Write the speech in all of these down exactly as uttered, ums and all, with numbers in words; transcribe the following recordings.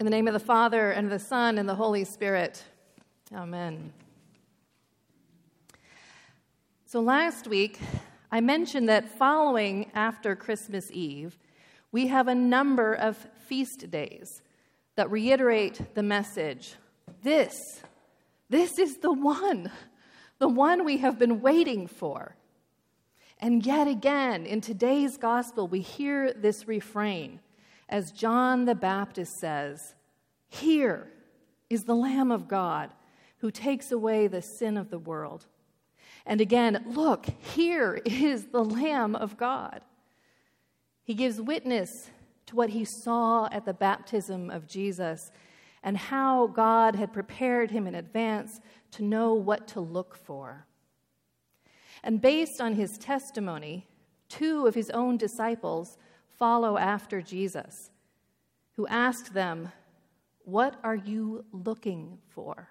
In the name of the Father, and of the Son, and the Holy Spirit. Amen. So last week, I mentioned that following after Christmas Eve, we have a number of feast days that reiterate the message. This, this is the one, the one we have been waiting for. And yet again, in today's gospel, we hear this refrain, as John the Baptist says, "Here is the Lamb of God who takes away the sin of the world." And again, look, here is the Lamb of God. He gives witness to what he saw at the baptism of Jesus and how God had prepared him in advance to know what to look for. And based on his testimony, two of his own disciples follow after Jesus, who asked them, "What are you looking for?"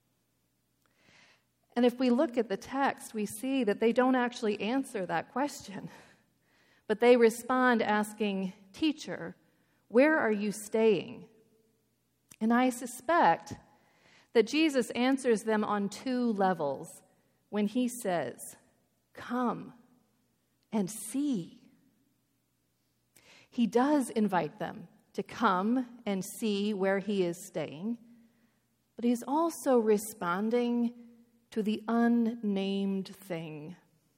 And if we look at the text, we see that they don't actually answer that question, but they respond asking, "Teacher, where are you staying?" And I suspect that Jesus answers them on two levels when he says, "Come and see." He does invite them to come and see where he is staying, but he's also responding to the unnamed thing,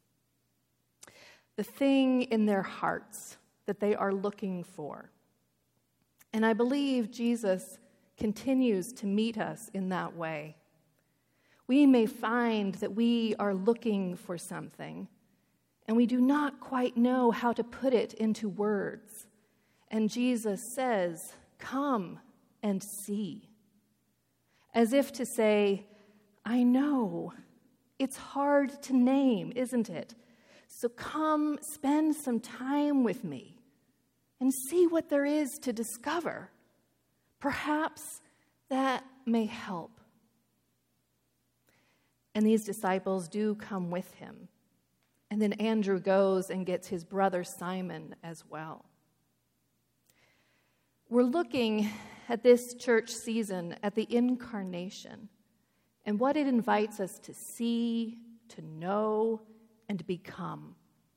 the thing in their hearts that they are looking for. And I believe Jesus continues to meet us in that way. We may find that we are looking for something, and we do not quite know how to put it into words. And Jesus says, "Come and see." As if to say, I know, it's hard to name, isn't it? So come spend some time with me and see what there is to discover. Perhaps that may help. And these disciples do come with him. And then Andrew goes and gets his brother Simon as well. We're looking at this church season at the incarnation and what it invites us to see, to know, and become.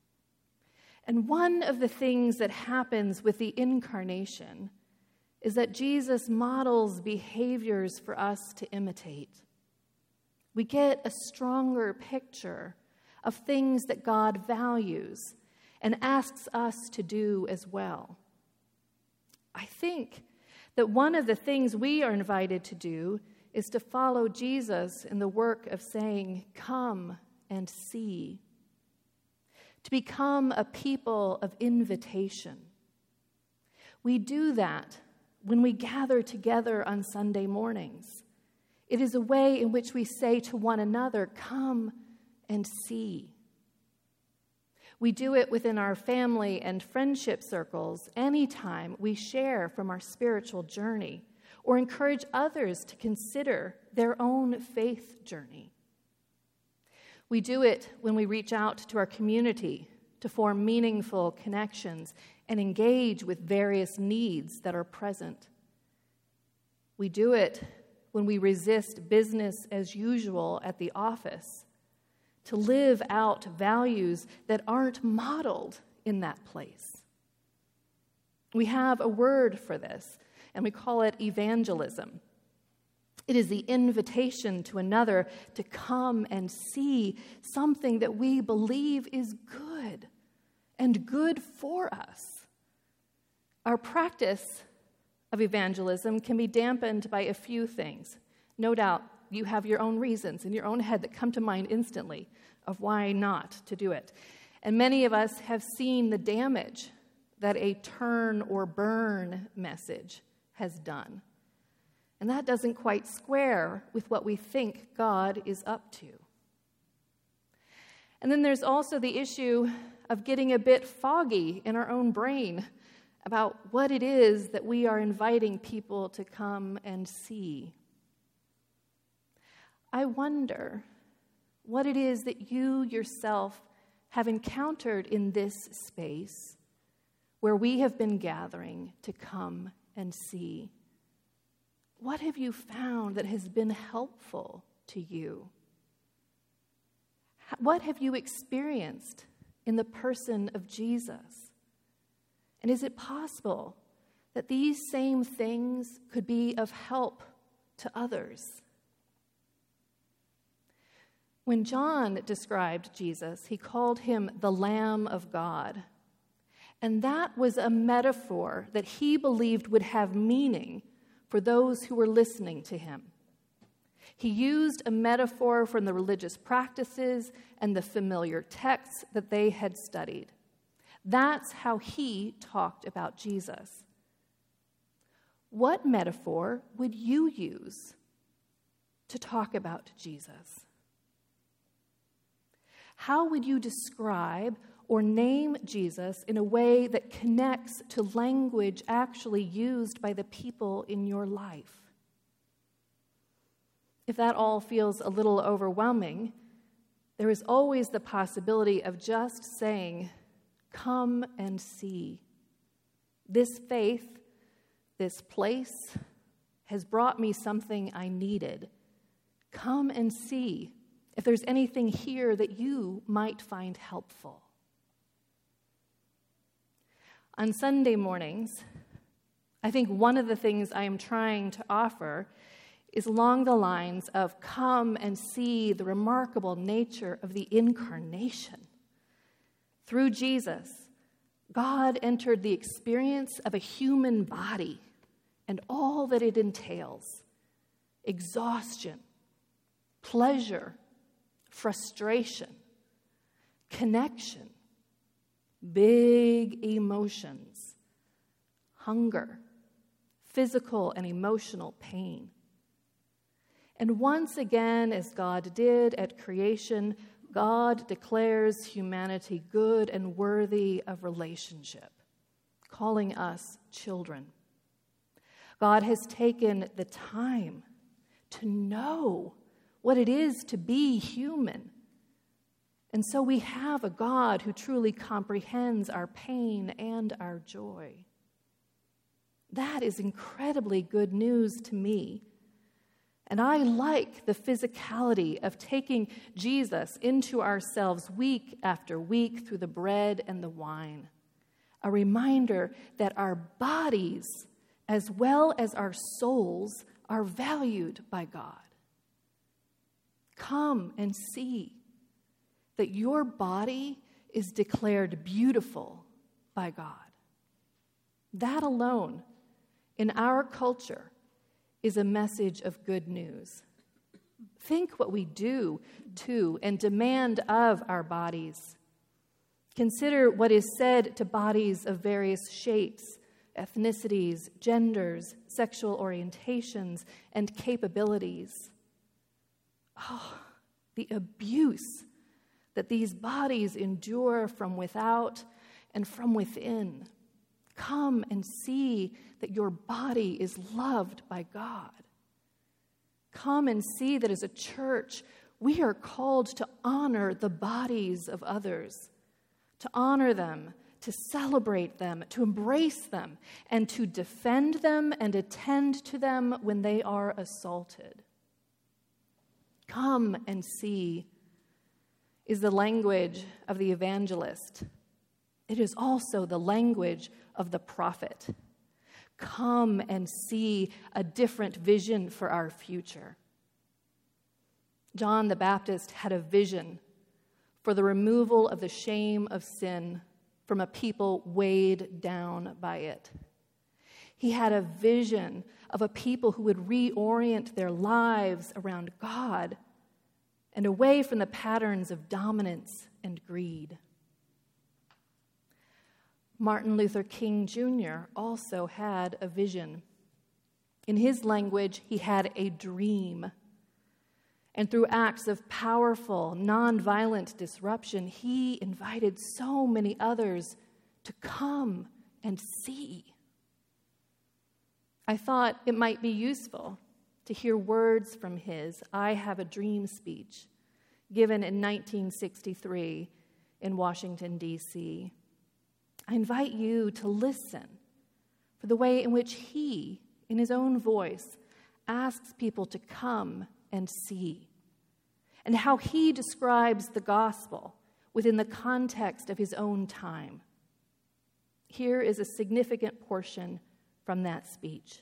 And one of the things that happens with the incarnation is that Jesus models behaviors for us to imitate. We get a stronger picture of things that God values and asks us to do as well. I think that one of the things we are invited to do is to follow Jesus in the work of saying, "Come and see," to become a people of invitation. We do that when we gather together on Sunday mornings. It is a way in which we say to one another, "Come and see." We do it within our family and friendship circles anytime we share from our spiritual journey or encourage others to consider their own faith journey. We do it when we reach out to our community to form meaningful connections and engage with various needs that are present. We do it when we resist business as usual at the office to live out values that aren't modeled in that place. We have a word for this, and we call it evangelism. It is the invitation to another to come and see something that we believe is good and good for us. Our practice of evangelism can be dampened by a few things. No doubt you have your own reasons in your own head that come to mind instantly of why not to do it. And many of us have seen the damage that a turn or burn message has done. And that doesn't quite square with what we think God is up to. And then there's also the issue of getting a bit foggy in our own brain about what it is that we are inviting people to come and see. I wonder what it is that you yourself have encountered in this space where we have been gathering to come and see. What have you found that has been helpful to you? What have you experienced in the person of Jesus? And is it possible that these same things could be of help to others? When John described Jesus, he called him the Lamb of God. And that was a metaphor that he believed would have meaning for those who were listening to him. He used a metaphor from the religious practices and the familiar texts that they had studied. That's how he talked about Jesus. What metaphor would you use to talk about Jesus? How would you describe or name Jesus in a way that connects to language actually used by the people in your life? If that all feels a little overwhelming, there is always the possibility of just saying, "Come and see. This faith, this place, has brought me something I needed. Come and see if there's anything here that you might find helpful." On Sunday mornings, I think one of the things I am trying to offer is along the lines of come and see the remarkable nature of the incarnation. Through Jesus, God entered the experience of a human body and all that it entails: exhaustion, pleasure, frustration, connection, big emotions, hunger, physical and emotional pain. And once again, as God did at creation, God declares humanity good and worthy of relationship, calling us children. God has taken the time to know what it is to be human. And so we have a God who truly comprehends our pain and our joy. That is incredibly good news to me. And I like the physicality of taking Jesus into ourselves week after week through the bread and the wine. A reminder that our bodies, as well as our souls, are valued by God. Come and see that your body is declared beautiful by God. That alone, in our culture, is a message of good news. Think what we do to and demand of our bodies. Consider what is said to bodies of various shapes, ethnicities, genders, sexual orientations, and capabilities. Oh, the abuse that these bodies endure from without and from within. Come and see that your body is loved by God. Come and see that as a church, we are called to honor the bodies of others, to honor them, to celebrate them, to embrace them, and to defend them and attend to them when they are assaulted. Come and see is the language of the evangelist. It is also the language of the prophet. Come and see a different vision for our future. John the Baptist had a vision for the removal of the shame of sin from a people weighed down by it. He had a vision of a people who would reorient their lives around God and away from the patterns of dominance and greed. Martin Luther King Junior also had a vision. In his language, he had a dream. And through acts of powerful, nonviolent disruption, he invited so many others to come and see. I thought it might be useful to hear words from his I Have a Dream speech given in nineteen sixty-three in Washington, D C I invite you to listen for the way in which he, in his own voice, asks people to come and see, and how he describes the gospel within the context of his own time. Here is a significant portion from that speech.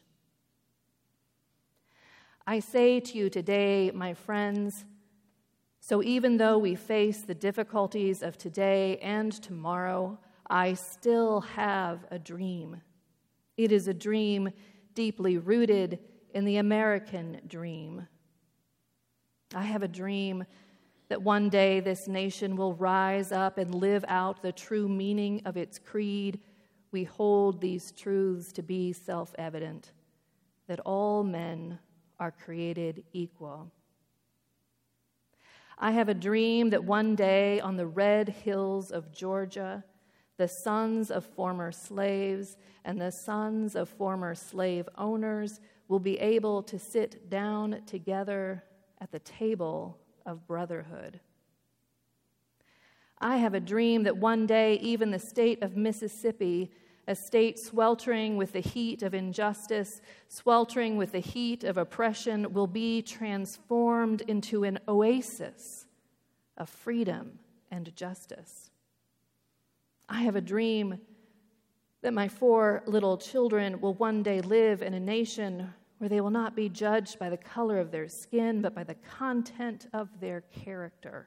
I say to you today, my friends, so even though we face the difficulties of today and tomorrow, I still have a dream. It is a dream deeply rooted in the American dream. I have a dream that one day this nation will rise up and live out the true meaning of its creed. We hold these truths to be self-evident, that all men are created equal. I have a dream that one day on the red hills of Georgia, the sons of former slaves and the sons of former slave owners will be able to sit down together at the table of brotherhood. I have a dream that one day even the state of Mississippi, a state sweltering with the heat of injustice, sweltering with the heat of oppression, will be transformed into an oasis of freedom and justice. I have a dream that my four little children will one day live in a nation where they will not be judged by the color of their skin, but by the content of their character.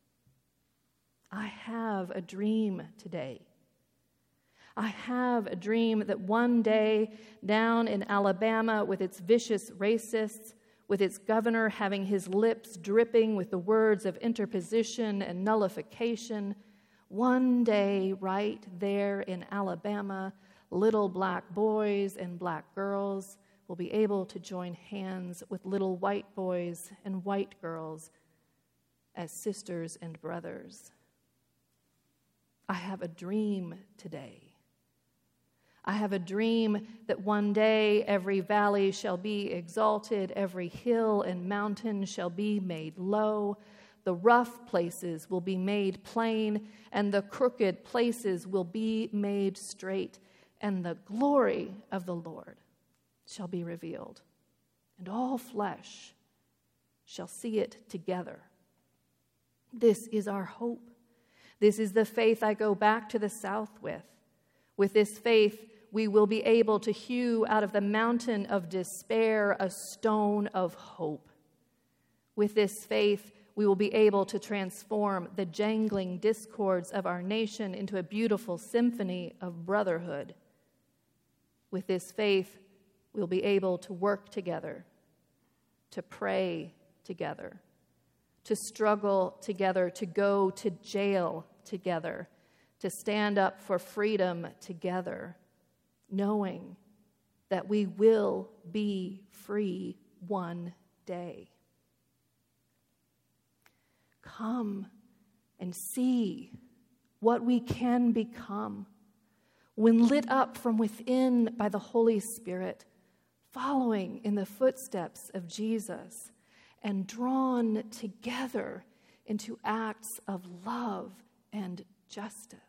I have a dream today. I have a dream that one day down in Alabama, with its vicious racists, with its governor having his lips dripping with the words of interposition and nullification, one day right there in Alabama, little black boys and black girls will be able to join hands with little white boys and white girls as sisters and brothers. I have a dream today. I have a dream that one day every valley shall be exalted, every hill and mountain shall be made low, the rough places will be made plain, and the crooked places will be made straight, and the glory of the Lord shall be revealed, and all flesh shall see it together. This is our hope. This is the faith I go back to the South with. With this faith, we will be able to hew out of the mountain of despair a stone of hope. With this faith, we will be able to transform the jangling discords of our nation into a beautiful symphony of brotherhood. With this faith, we'll be able to work together, to pray together, to struggle together, to go to jail together, to stand up for freedom together, knowing that we will be free one day. Come and see what we can become when lit up from within by the Holy Spirit, following in the footsteps of Jesus and drawn together into acts of love and justice.